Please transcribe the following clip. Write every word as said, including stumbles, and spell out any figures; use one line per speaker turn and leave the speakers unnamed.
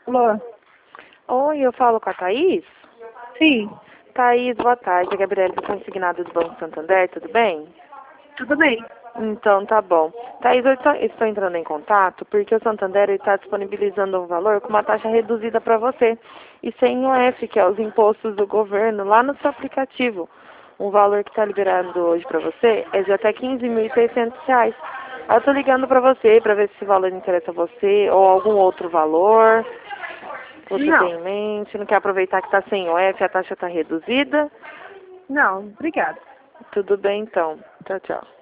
Alô?
Oi, eu falo com a Thaís?
Sim,
Thaís, boa tarde. A Gabriela é consignada do Banco Santander, tudo bem?
tudo bem.
Então, tá bom. Thaís, eu tô- estou entrando em contato porque o Santander está disponibilizando um valor com uma taxa reduzida para você. E sem o F, que é os impostos do governo, lá no seu aplicativo. Um valor que está liberado hoje para você é de até quinze mil e seiscentos reais. Aí eu tô ligando para você para ver se esse valor interessa a você ou algum outro valor que você
Não,
tem em mente. Não quer aproveitar que está sem o F, a taxa está reduzida?
não, obrigada.
Tudo bem, então. Tchau, tchau.